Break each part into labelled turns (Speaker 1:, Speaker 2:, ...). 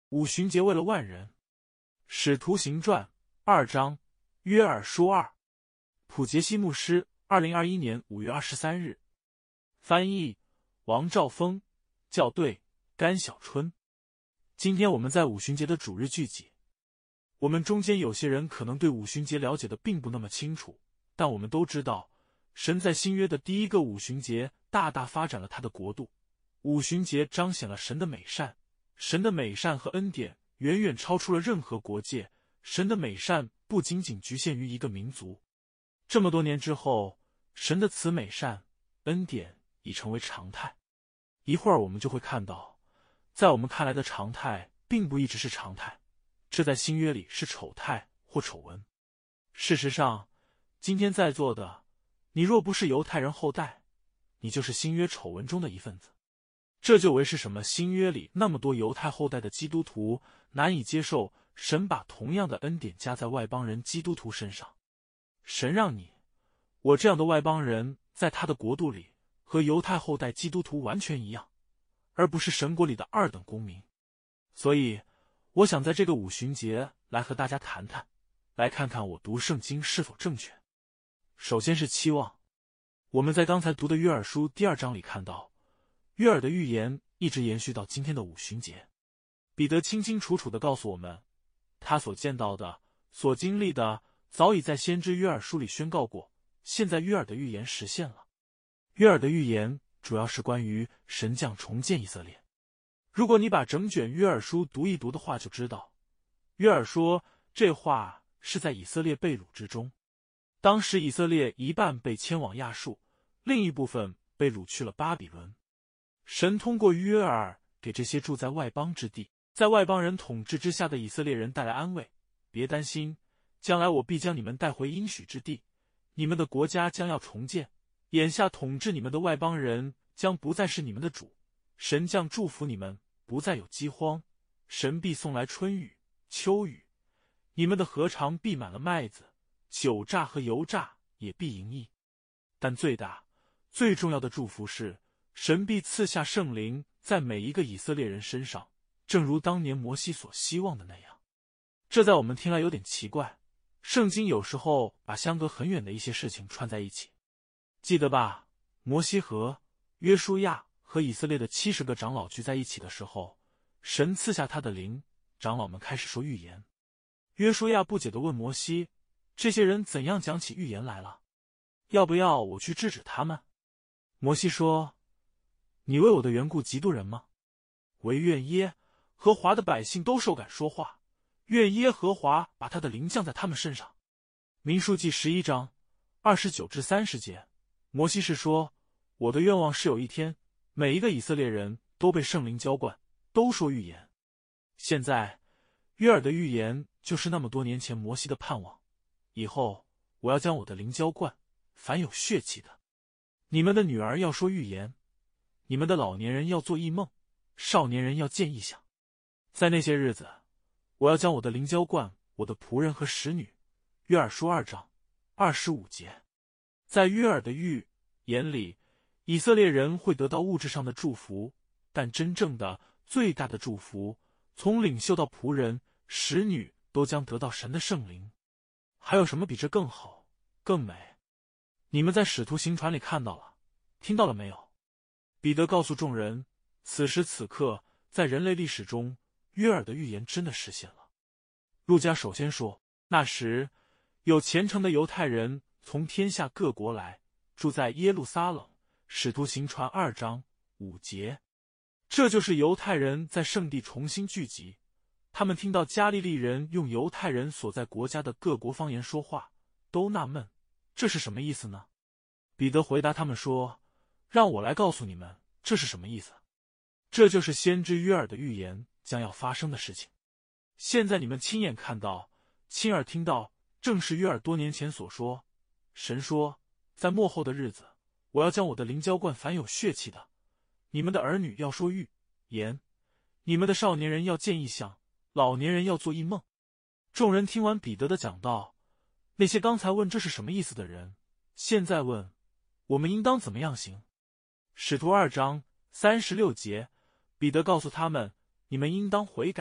Speaker 1: 五旬节为了万人。使徒行传2章，约珥书2。普杰西牧师2021年5月23日。翻译王兆峰，校对甘小春。今天我们在五旬节的主日聚集。我们中间有些人可能对五旬节了解的并不那么清楚，但我们都知道，神在新约的第一个五旬节大大发展了他的国度。五旬节彰显了神的美善，神的美善和恩典远远超出了任何国界，神的美善不仅仅局限于一个民族。这么多年之后，神的慈美善、恩典已成为常态。一会儿我们就会看到，在我们看来的常态并不一直是常态，这在新约里是丑态或丑闻。事实上，今天在座的，你若不是犹太人后代，你就是新约丑闻中的一份子。这就为是什么新约里那么多犹太后代的基督徒难以接受神把同样的恩典加在外邦人基督徒身上。神让你我这样的外邦人在他的国度里和犹太后代基督徒完全一样，而不是神国里的二等公民。所以我想在这个五旬节来和大家谈谈，来看看我读圣经是否正确。首先是期望。我们在刚才读的约珥书第2章里看到，约珥的预言一直延续到今天的五旬节。彼得清清楚楚地告诉我们，他所见到的、所经历的，早已在先知约珥书里宣告过，现在约珥的预言实现了。约珥的预言主要是关于神将重建以色列。如果你把整卷约珥书读一读的话，就知道，约珥说这话是在以色列被掳之中。当时以色列一半被迁往亚述，另一部分被掳去了巴比伦。神通过约珥给这些住在外邦之地，在外邦人统治之下的以色列人带来安慰，别担心，将来我必将你们带回应许之地，你们的国家将要重建，眼下统治你们的外邦人将不再是你们的主，神将祝福你们，不再有饥荒，神必送来春雨、秋雨，你们的禾场必满了麦子，酒榨和油榨也必盈溢。但最大、最重要的祝福是，神必赐下圣灵在每一个以色列人身上，正如当年摩西所希望的那样。这在我们听来有点奇怪，圣经有时候把相隔很远的一些事情串在一起。记得吧，摩西和约书亚和以色列的70个长老聚在一起的时候，神赐下他的灵，长老们开始说预言。约书亚不解地问摩西，这些人怎样讲起预言来了？要不要我去制止他们？摩西说，你为我的缘故嫉妒人吗？惟愿耶和华的百姓都受感说话，愿耶和华把他的灵降在他们身上。民数记11章29至30节，摩西是说，我的愿望是有一天，每一个以色列人都被圣灵浇灌，都说预言。现在约珥的预言就是那么多年前摩西的盼望，以后我要将我的灵浇灌凡有血气的，你们的女儿要说预言，你们的老年人要做异梦，少年人要见异象。在那些日子，我要将我的灵浇灌我的仆人和使女。约珥书2章25节。在约珥的预言里，以色列人会得到物质上的祝福，但真正的最大的祝福，从领袖到仆人、使女都将得到神的圣灵。还有什么比这更好、更美？你们在使徒行传里看到了、听到了没有？彼得告诉众人，此时此刻，在人类历史中，约珥的预言真的实现了。路加首先说，那时有虔诚的犹太人从天下各国来，住在耶路撒冷。使徒行传2章5节。这就是犹太人在圣地重新聚集，他们听到加利利人用犹太人所在国家的各国方言说话，都纳闷，这是什么意思呢？彼得回答他们说，让我来告诉你们，这是什么意思。这就是先知约珥的预言将要发生的事情。现在你们亲眼看到、亲耳听到，正是约珥多年前所说。神说，在末后的日子，我要将我的灵浇灌凡有血气的，你们的儿女要说预言，你们的少年人要见异象，老年人要做异梦。众人听完彼得的讲道，那些刚才问这是什么意思的人，现在问我们应当怎么样行。使徒2章36节，彼得告诉他们，你们应当悔改，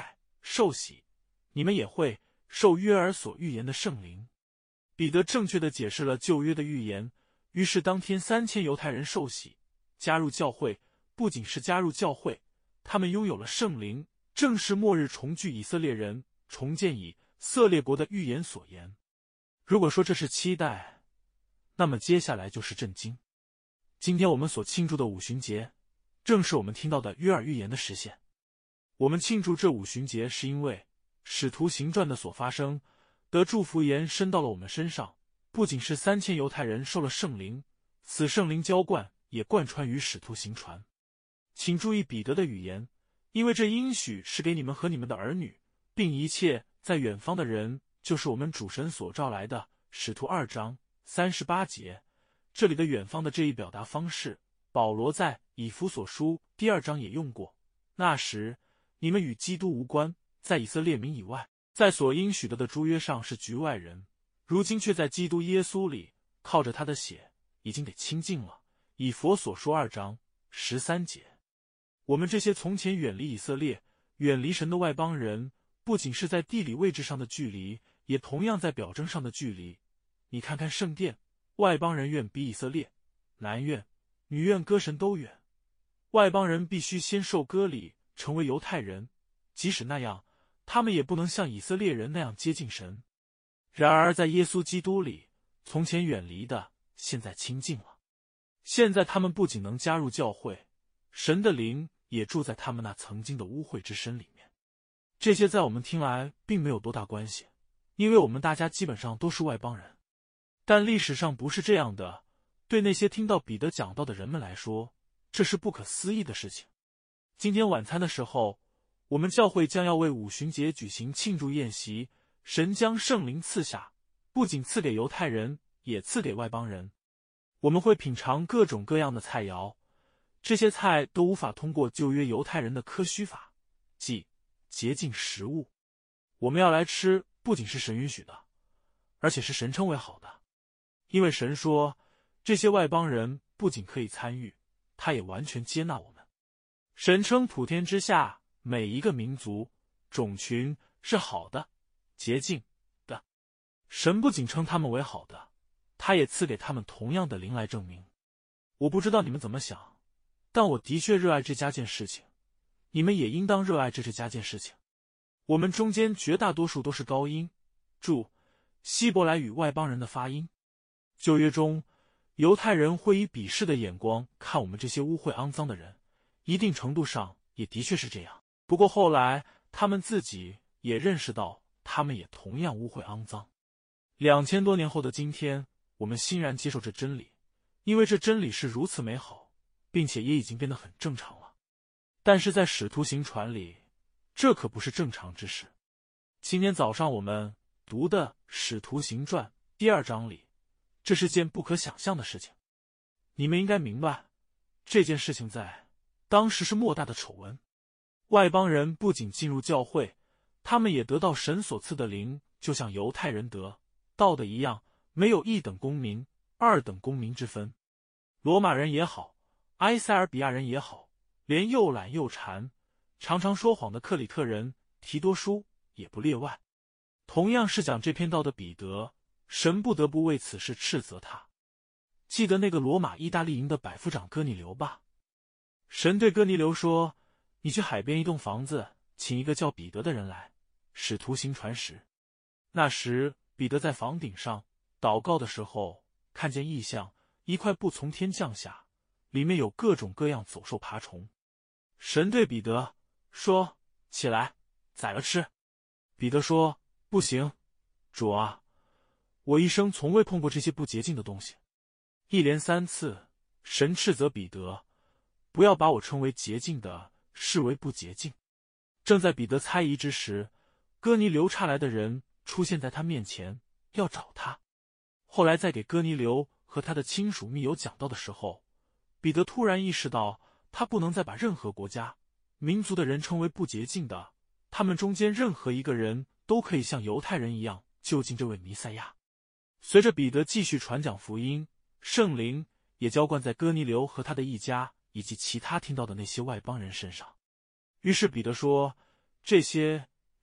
Speaker 1: 受洗，你们也会受约珥所预言的圣灵。”彼得正确地解释了旧约的预言，于是当天3000犹太人受洗，加入教会。不仅是加入教会，他们拥有了圣灵，正是末日重聚以色列人，重建以色列国的预言所言。如果说这是期待，那么接下来就是震惊。今天我们所庆祝的五旬节，正是我们听到的约珥预言的实现。我们庆祝这五旬节，是因为使徒行传的所发生，得祝福言伸到了我们身上。不仅是3000犹太人受了圣灵，此圣灵浇灌也贯穿于使徒行传。请注意彼得的语言，因为这应许是给你们和你们的儿女，并一切在远方的人，就是我们主神所召来的。使徒2章38节，这里的远方的这一表达方式，保罗在以弗所书第2章也用过。那时你们与基督无关，在以色列民以外，在所应许的诸约上是局外人，如今却在基督耶稣里，靠着他的血已经得清净了。以弗所书2章13节。我们这些从前远离以色列、远离神的外邦人，不仅是在地理位置上的距离，也同样在表征上的距离。你看看圣殿，外邦人愿比以色列，男愿、女愿歌神都远。外邦人必须先受割礼，成为犹太人，即使那样，他们也不能像以色列人那样接近神。然而在耶稣基督里，从前远离的，现在亲近了。现在他们不仅能加入教会，神的灵也住在他们那曾经的污秽之身里面。这些在我们听来并没有多大关系，因为我们大家基本上都是外邦人。但历史上不是这样的，对那些听到彼得讲道的人们来说，这是不可思议的事情。今天晚餐的时候，我们教会将要为五旬节举行庆祝宴席，神将圣灵赐下，不仅赐给犹太人，也赐给外邦人。我们会品尝各种各样的菜肴，这些菜都无法通过旧约犹太人的科虚法，即洁净食物。我们要来吃，不仅是神允许的，而且是神称为好的。因为神说，这些外邦人不仅可以参与，他也完全接纳我们。神称普天之下每一个民族、种群是好的、洁净的。神不仅称他们为好的，他也赐给他们同样的灵来证明。我不知道你们怎么想，但我的确热爱这家件事情，你们也应当热爱这家件事情。我们中间绝大多数都是高音，注希伯来语外邦人的发音。旧约中，犹太人会以鄙视的眼光看我们这些污秽肮脏的人，一定程度上也的确是这样。不过后来他们自己也认识到，他们也同样污秽肮脏。2000多年后的今天，我们欣然接受这真理，因为这真理是如此美好，并且也已经变得很正常了。但是在使徒行传里，这可不是正常之事。今天早上我们读的使徒行传第2章里，这是件不可想象的事情。你们应该明白，这件事情在当时是莫大的丑闻。外邦人不仅进入教会，他们也得到神所赐的灵，就像犹太人得到的一样，没有一等公民、二等公民之分。罗马人也好，埃塞俄比亚人也好，连又懒又馋、常常说谎的克里特人提多书也不例外。同样是讲这篇道的彼得，神不得不为此事斥责他。记得那个罗马意大利营的百夫长哥尼流吧？神对哥尼流说，你去海边一栋房子，请一个叫彼得的人来。使徒行传10。那时彼得在房顶上祷告的时候，看见异象，一块布从天降下，里面有各种各样走兽爬虫。神对彼得说，起来，宰了吃。彼得说，不行，主啊，我一生从未碰过这些不洁净的东西。一连3次，神斥责彼得，不要把我称为洁净的视为不洁净。正在彼得猜疑之时，哥尼流差来的人出现在他面前，要找他。后来在给哥尼流和他的亲属密友讲道的时候，彼得突然意识到，他不能再把任何国家、民族的人称为不洁净的，他们中间任何一个人都可以像犹太人一样就近这位弥赛亚。随着彼得继续传讲福音，圣灵也浇灌在哥尼流和他的一家以及其他听到的那些外邦人身上。于是彼得说，这些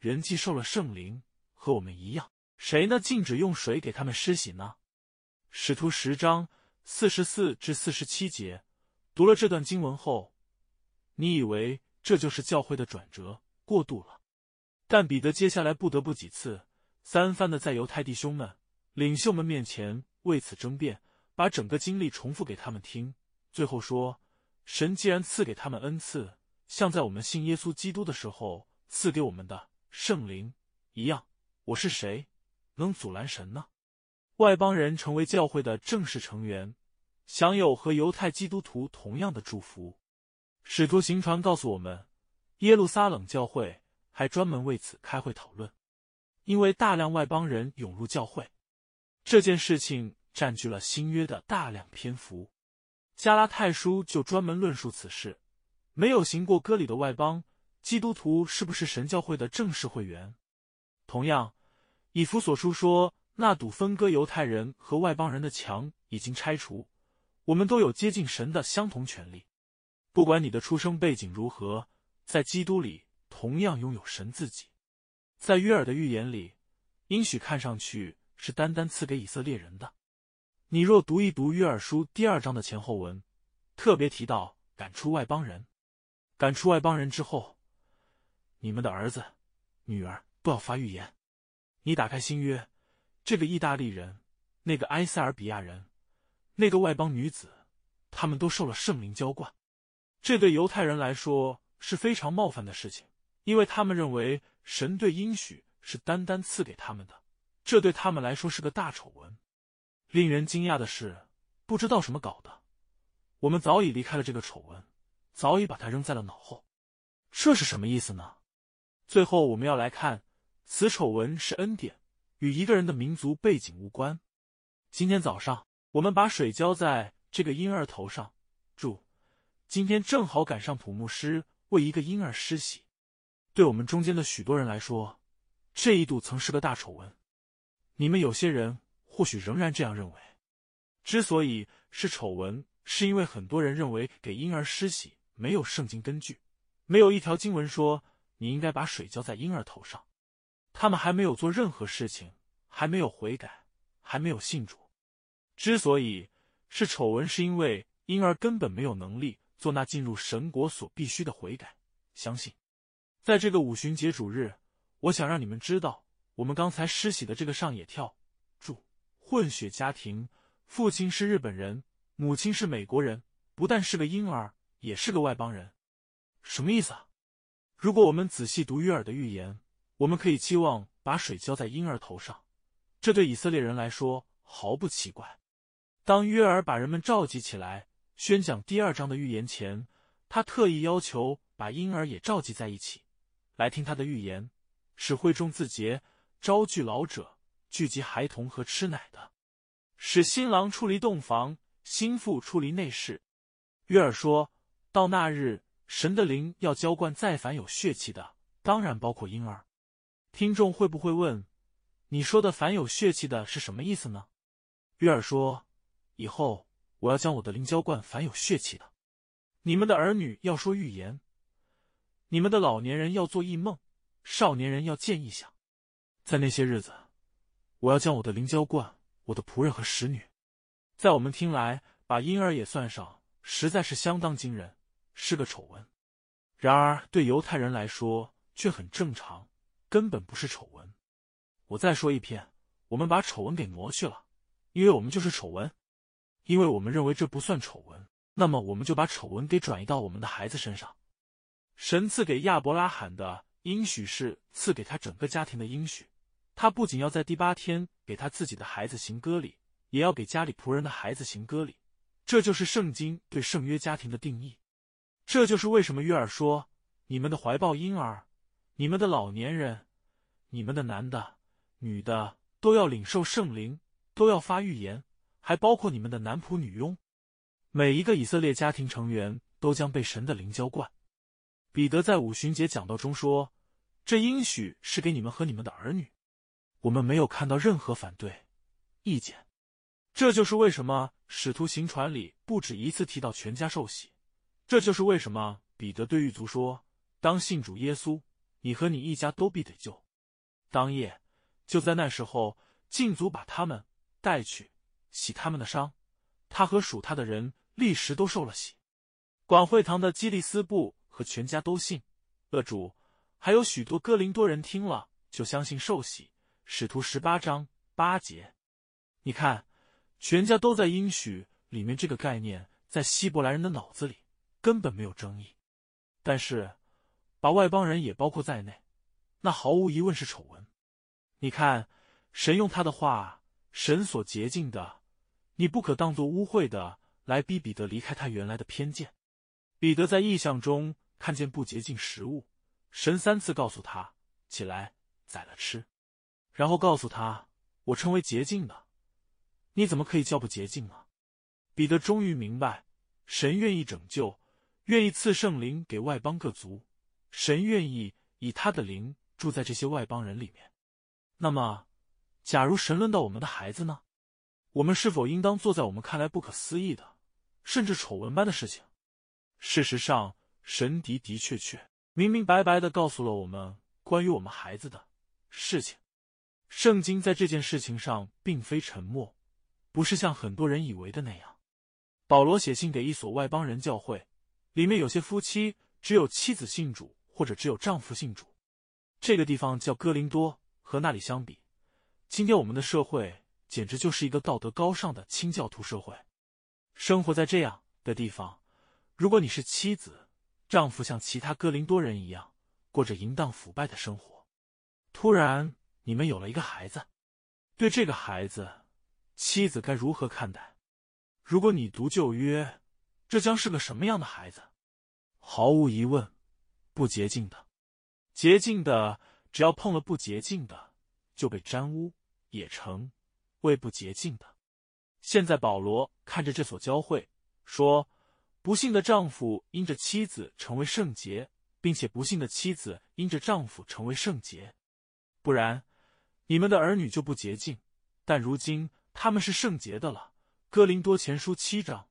Speaker 1: 人既受了圣灵，和我们一样，谁呢禁止用水给他们施洗呢？使徒10章44至47节。读了这段经文后，你以为这就是教会的转折过渡了？但彼得接下来不得不几次三番的在犹太弟兄们、领袖们面前为此争辩，把整个经历重复给他们听，最后说，神既然赐给他们恩赐，像在我们信耶稣基督的时候赐给我们的圣灵一样，我是谁能阻拦神呢？外邦人成为教会的正式成员，享有和犹太基督徒同样的祝福。使徒行传告诉我们，耶路撒冷教会还专门为此开会讨论，因为大量外邦人涌入教会，这件事情占据了新约的大量篇幅。加拉太书就专门论述此事，没有行过割礼的外邦基督徒是不是神教会的正式会员？同样，以弗所书说，那堵分割犹太人和外邦人的墙已经拆除，我们都有接近神的相同权利。不管你的出生背景如何，在基督里同样拥有神自己。在约珥的预言里，应许看上去是单单赐给以色列人的。你若读一读约珥书第2章的前后文，特别提到赶出外邦人。赶出外邦人之后，你们的儿子、女儿都要发预言。你打开新约，这个意大利人，那个埃塞俄比亚人，那个外邦女子，他们都受了圣灵浇灌。这对犹太人来说是非常冒犯的事情，因为他们认为神对应许是单单赐给他们的，这对他们来说是个大丑闻。令人惊讶的是，不知道什么搞的，我们早已离开了这个丑闻，早已把它扔在了脑后。这是什么意思呢？最后我们要来看，此丑闻是恩典，与一个人的民族背景无关。今天早上我们把水浇在这个婴儿头上，今天正好赶上普牧师为一个婴儿施洗。对我们中间的许多人来说，这一度曾是个大丑闻。你们有些人或许仍然这样认为。之所以是丑闻，是因为很多人认为给婴儿施洗没有圣经根据，没有一条经文说你应该把水浇在婴儿头上。他们还没有做任何事情，还没有悔改，还没有信主。之所以是丑闻，是因为婴儿根本没有能力做那进入神国所必须的悔改、相信。在这个五旬节主日，我想让你们知道，我们刚才施洗的这个上野跳混血家庭，父亲是日本人，母亲是美国人，不但是个婴儿，也是个外邦人。什么意思啊？如果我们仔细读约珥的预言，我们可以期望把水浇在婴儿头上，这对以色列人来说毫不奇怪。当约珥把人们召集起来宣讲第2章的预言前，他特意要求把婴儿也召集在一起，来听他的预言，使会众自洁，招聚老者，聚集孩童和吃奶的，使新郎出离洞房，新妇出离内室。约珥说，到那日，神的灵要浇灌再凡有血气的，当然包括婴儿。听众会不会问，你说的凡有血气的是什么意思呢？约珥说，以后我要将我的灵浇灌凡有血气的，你们的儿女要说预言，你们的老年人要做异梦，少年人要见异象。在那些日子，我要将我的灵浇灌我的仆人和使女。在我们听来，把婴儿也算上，实在是相当惊人，是个丑闻。然而对犹太人来说却很正常，根本不是丑闻。我再说一遍，我们把丑闻给挪去了，因为我们就是丑闻。因为我们认为这不算丑闻，那么我们就把丑闻给转移到我们的孩子身上。神赐给亚伯拉罕的应许是赐给他整个家庭的应许，他不仅要在第8天给他自己的孩子行割礼，也要给家里仆人的孩子行割礼。这就是圣经对圣约家庭的定义。这就是为什么约珥说，你们的怀抱婴儿，你们的老年人，你们的男的、女的都要领受圣灵，都要发预言，还包括你们的男仆女佣。每一个以色列家庭成员都将被神的灵浇灌。彼得在五旬节讲道中说，这应许是给你们和你们的儿女。我们没有看到任何反对意见。这就是为什么使徒行传里不止一次提到全家受洗。这就是为什么彼得对狱卒说，当信主耶稣， 你和你一家都必得救。当夜，就在那时候，禁足把他们带去，洗他们的伤。他和属他的人立时都受了洗。管会堂的基利斯布和全家都信了主，还有许多哥林多人听了就相信受洗。使徒18章8节。你看，全家都在应许里面，这个概念在希伯来人的脑子里根本没有争议。但是把外邦人也包括在内，那毫无疑问是丑闻。你看，神用他的话，神所洁净的，你不可当作污秽的，来逼彼得离开他原来的偏见。彼得在异象中看见不洁净食物，神3次告诉他起来宰了吃，然后告诉他我称为洁净的，你怎么可以叫不洁净呢？彼得终于明白，神愿意拯救，愿意赐圣灵给外邦各族，神愿意以他的灵住在这些外邦人里面。那么假如神论到我们的孩子呢？我们是否应当做在我们看来不可思议的，甚至丑闻般的事情？事实上，神的确明明白白地告诉了我们关于我们孩子的事情。圣经在这件事情上并非沉默，不是像很多人以为的那样。保罗写信给一所外邦人教会，里面有些夫妻只有妻子信主，或者只有丈夫信主。这个地方叫哥林多，和那里相比，今天我们的社会简直就是一个道德高尚的清教徒社会。生活在这样的地方，如果你是妻子，丈夫像其他哥林多人一样过着淫荡腐败的生活，突然你们有了一个孩子，对这个孩子，妻子该如何看待？如果你读旧约，这将是个什么样的孩子？毫无疑问，不洁净的。洁净的只要碰了不洁净的，就被沾污，也成为不洁净的。现在保罗看着这所教会说，不幸的丈夫因着妻子成为圣洁，并且不幸的妻子因着丈夫成为圣洁。不然，你们的儿女就不洁净，但如今他们是圣洁的了。哥林多前书7章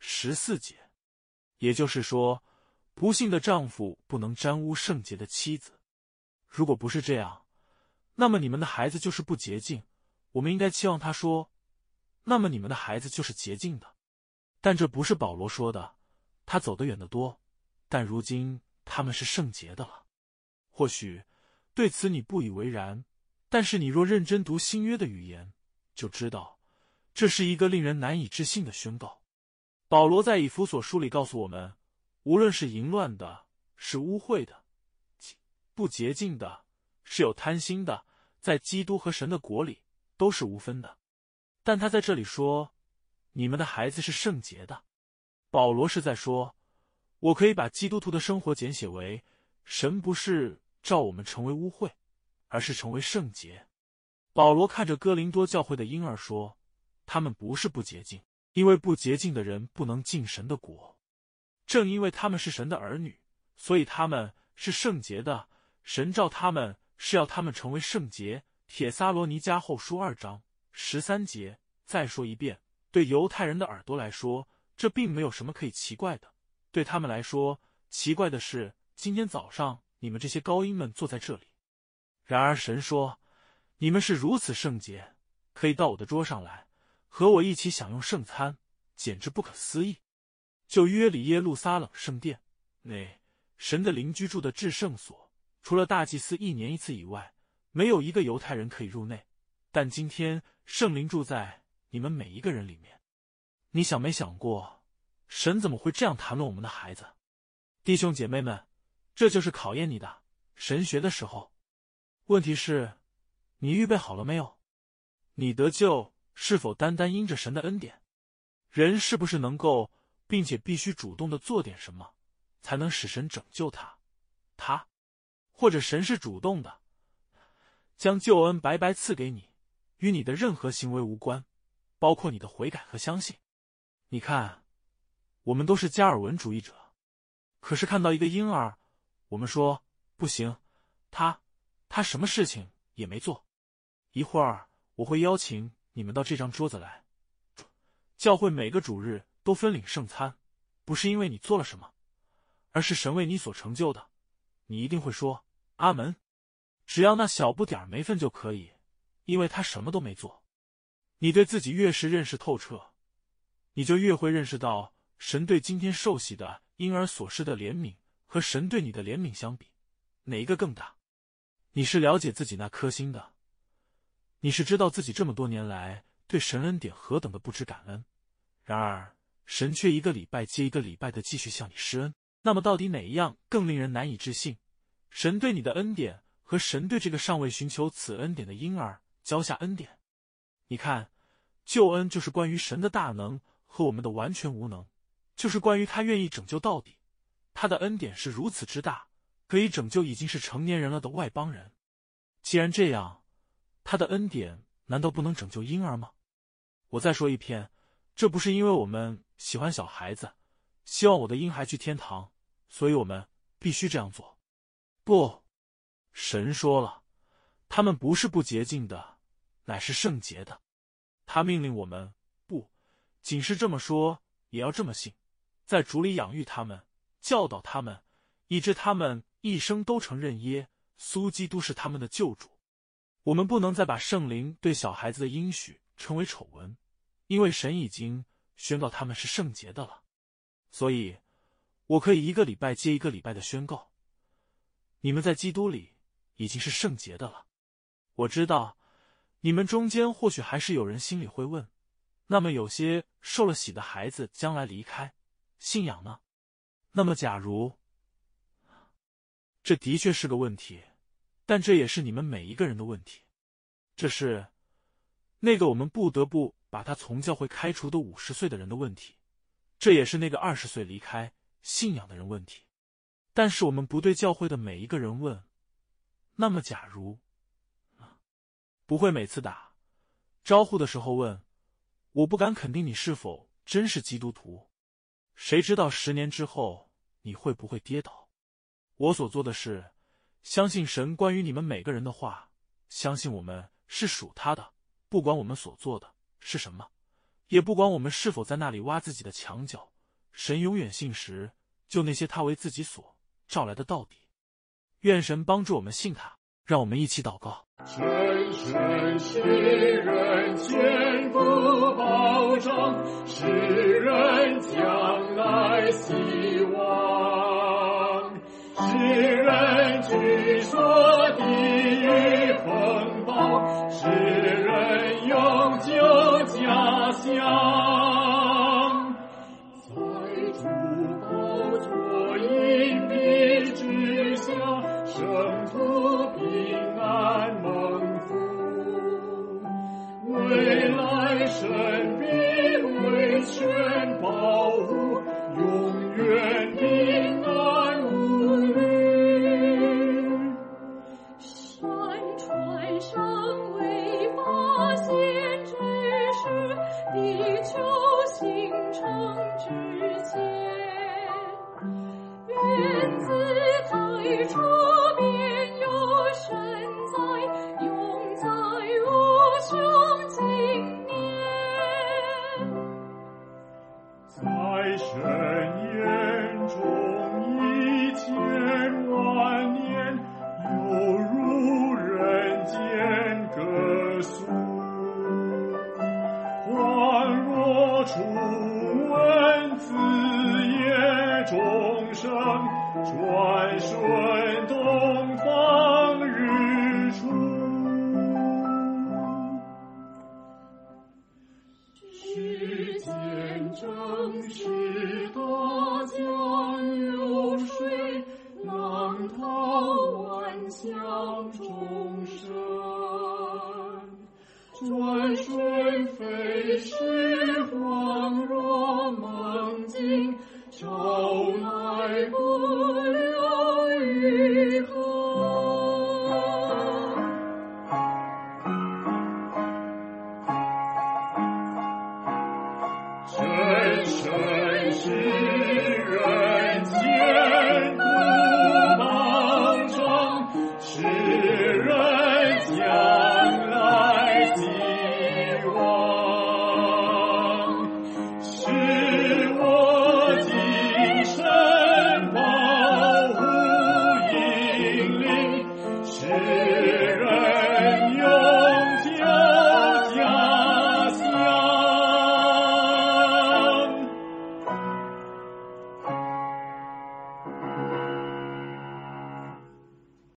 Speaker 1: 14节。也就是说，不幸的丈夫不能沾污圣洁的妻子。如果不是这样，那么你们的孩子就是不洁净。我们应该期望他说，那么你们的孩子就是洁净的。但这不是保罗说的，他走得远得多，但如今他们是圣洁的了。或许对此你不以为然，但是你若认真读新约的语言，就知道这是一个令人难以置信的宣告。保罗在以弗所书里告诉我们，无论是淫乱的，是污秽的，不洁净的，是有贪心的，在基督和神的国里都是无分的。但他在这里说，你们的孩子是圣洁的。保罗是在说，我可以把基督徒的生活简写为，神不是照我们成为污秽，而是成为圣洁。保罗看着哥林多教会的婴儿说，他们不是不洁净，因为不洁净的人不能进神的国。正因为他们是神的儿女，所以他们是圣洁的。神召他们是要他们成为圣洁。帖撒罗尼迦后书2章13节。再说一遍，对犹太人的耳朵来说，这并没有什么可以奇怪的。对他们来说，奇怪的是，今天早上你们这些高音们坐在这里。然而神说，你们是如此圣洁，可以到我的桌上来，和我一起享用圣餐，简直不可思议。就约里耶路撒冷圣殿内，神的灵居住的至圣所，除了大祭司1年1次以外，没有一个犹太人可以入内。但今天圣灵住在你们每一个人里面。你想没想过，神怎么会这样谈论我们的孩子？弟兄姐妹们，这就是考验你的神学的时候。问题是，你预备好了没有？你得救是否单单因着神的恩典？人是不是能够并且必须主动的做点什么，才能使神拯救他？或者神是主动的，将救恩白白赐给你，与你的任何行为无关，包括你的悔改和相信。你看，我们都是加尔文主义者，可是看到一个婴儿，我们说不行，他什么事情也没做。一会儿我会邀请你们到这张桌子来。教会每个主日都分领圣餐，不是因为你做了什么，而是神为你所成就的。你一定会说， 阿门。只要那小不点儿没分就可以，因为他什么都没做。你对自己越是认识透彻，你就越会认识到，神对今天受洗的婴儿所施的怜悯和神对你的怜悯相比，哪一个更大？你是了解自己那颗心的，你是知道自己这么多年来对神恩典何等的不知感恩，然而神却一个礼拜接一个礼拜的继续向你施恩。那么到底哪一样更令人难以置信？神对你的恩典和神对这个尚未寻求此恩典的婴儿交下恩典。你看，救恩就是关于神的大能和我们的完全无能，就是关于他愿意拯救到底。他的恩典是如此之大，可以拯救已经是成年人了的外邦人。既然这样，他的恩典难道不能拯救婴儿吗？我再说一遍，这不是因为我们喜欢小孩子，希望我的婴孩去天堂，所以我们必须这样做。不，神说了，他们不是不洁净的，乃是圣洁的。他命令我们，不仅是这么说，也要这么信，在主里养育他们，教导他们，以致他们一生都承认耶稣基督是他们的救主。我们不能再把圣灵对小孩子的应许称为丑闻，因为神已经宣告他们是圣洁的了。所以我可以一个礼拜接一个礼拜的宣告，你们在基督里已经是圣洁的了。我知道你们中间或许还是有人心里会问，那么有些受了洗的孩子将来离开信仰呢？那么假如……这的确是个问题，但这也是你们每一个人的问题。这是那个我们不得不把他从教会开除的50岁的人的问题，这也是那个20岁离开信仰的人问题。但是我们不对教会的每一个人问，那么假如……不会每次打招呼的时候问，我不敢肯定你是否真是基督徒，谁知道10年之后你会不会跌倒。我所做的是相信神关于你们每个人的话，相信我们是属他的，不管我们所做的是什么，也不管我们是否在那里挖自己的墙角，神永远信实，就那些他为自己所召来的到底。愿神帮助我们信他，让我们一起祷告。
Speaker 2: 神神世人全部保障，世人将来希望，世人据说地狱风暴，世人永久家乡，在主宝座荫蔽之下，圣徒平安蒙福，未来神必为全保护，永远平安无虑。
Speaker 3: 山川尚未发现之时，地球形成之前，原自太初便有神在，永在无穷经年。
Speaker 2: 在神眼中1000万年，犹如人间歌颂，恍若初闻子夜钟声，转瞬东方日出。世间正是大江流水，浪涛万象众生，转瞬飞逝，恍若梦境，朝来不留。